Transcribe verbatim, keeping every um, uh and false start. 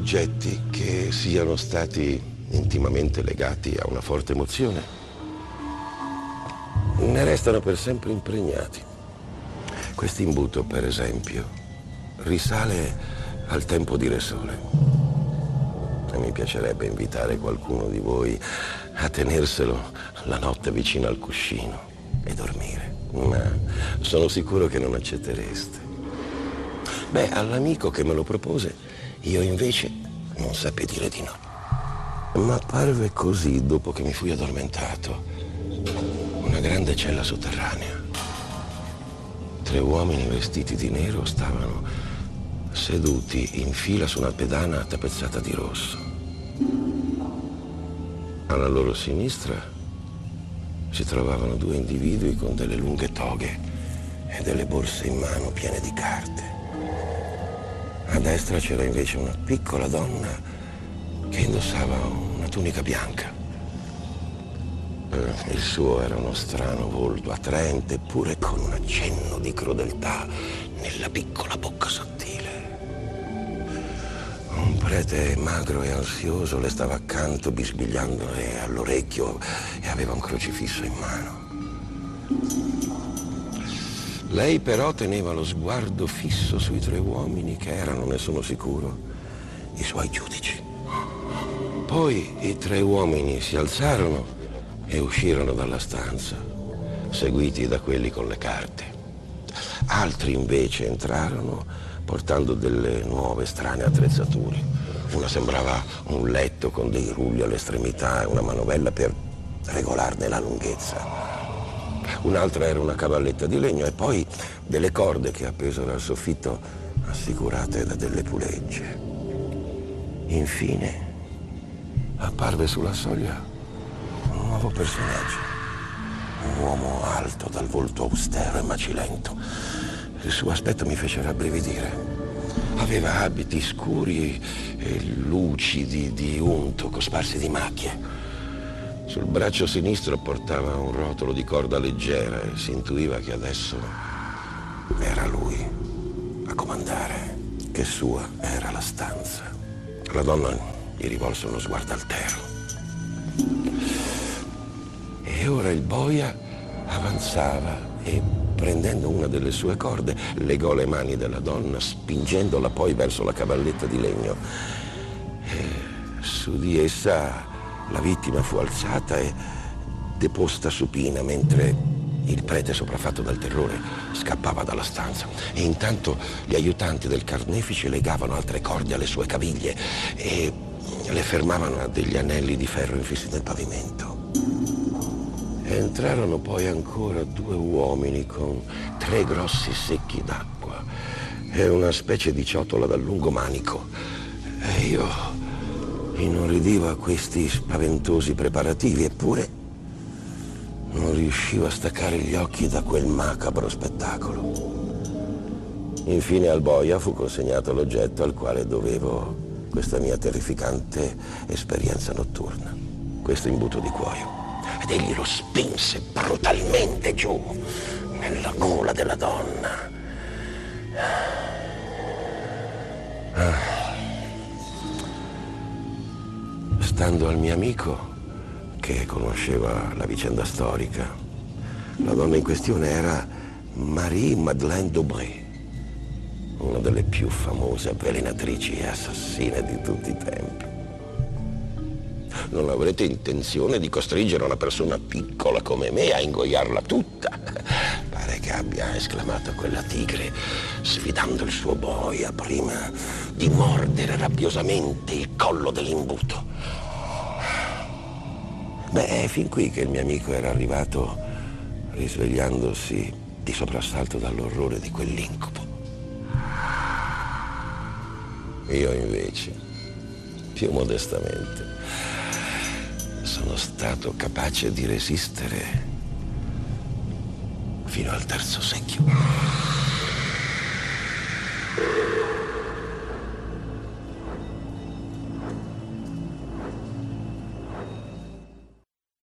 oggetti che siano stati intimamente legati a una forte emozione ne restano per sempre impregnati. Questo imbuto, per esempio, risale al tempo di Re Sole. E mi piacerebbe invitare qualcuno di voi a tenerselo la notte vicino al cuscino e dormire, ma sono sicuro che non accettereste. Beh, all'amico che me lo propose, io invece non seppi dire di no. Ma parve così dopo che mi fui addormentato. Una grande cella sotterranea. Tre uomini vestiti di nero stavano seduti in fila su una pedana tappezzata di rosso. Alla loro sinistra si trovavano due individui con delle lunghe toghe e delle borse in mano piene di carte. A destra c'era invece una piccola donna che indossava una tunica bianca. Il suo era uno strano volto attraente, eppure con un accenno di crudeltà nella piccola bocca sottile. Un prete magro e ansioso le stava accanto, bisbigliandole all'orecchio, e aveva un crocifisso in mano. Lei però teneva lo sguardo fisso sui tre uomini che erano, ne sono sicuro, i suoi giudici. Poi i tre uomini si alzarono e uscirono dalla stanza, seguiti da quelli con le carte. Altri invece entrarono portando delle nuove strane attrezzature. Una sembrava un letto con dei rulli all'estremità e una manovella per regolarne la lunghezza. Un'altra era una cavalletta di legno e poi delle corde che appesero al soffitto, assicurate da delle pulegge. Infine apparve sulla soglia un nuovo personaggio, un uomo alto dal volto austero e macilento. Il suo aspetto mi fece rabbrividire. Aveva abiti scuri e lucidi di unto cosparsi di macchie. Sul braccio sinistro portava un rotolo di corda leggera e si intuiva che adesso era lui a comandare, che sua era la stanza. La donna gli rivolse uno sguardo altero. E ora il boia avanzava e, prendendo una delle sue corde, legò le mani della donna, spingendola poi verso la cavalletta di legno. E su di essa la vittima fu alzata e deposta supina, mentre il prete, sopraffatto dal terrore, scappava dalla stanza. E intanto gli aiutanti del carnefice legavano altre corde alle sue caviglie e le fermavano a degli anelli di ferro infissi nel pavimento. Entrarono poi ancora due uomini con tre grossi secchi d'acqua e una specie di ciotola dal lungo manico. E io inorridivo a questi spaventosi preparativi, eppure non riuscivo a staccare gli occhi da quel macabro spettacolo. Infine al boia fu consegnato l'oggetto al quale dovevo questa mia terrificante esperienza notturna, questo imbuto di cuoio. Ed egli lo spinse brutalmente giù nella gola della donna. Ah. Stando al mio amico, che conosceva la vicenda storica, la donna in questione era Marie-Madeleine d'Aubray, una delle più famose avvelenatrici e assassine di tutti i tempi. Non avrete intenzione di costringere una persona piccola come me a ingoiarla tutta? Pare che abbia esclamato quella tigre, sfidando il suo boia prima di mordere rabbiosamente il collo dell'imbuto. Beh, è fin qui che il mio amico era arrivato, risvegliandosi di soprassalto dall'orrore di quell'incubo. Io invece, più modestamente, sono stato capace di resistere fino al terzo secchio.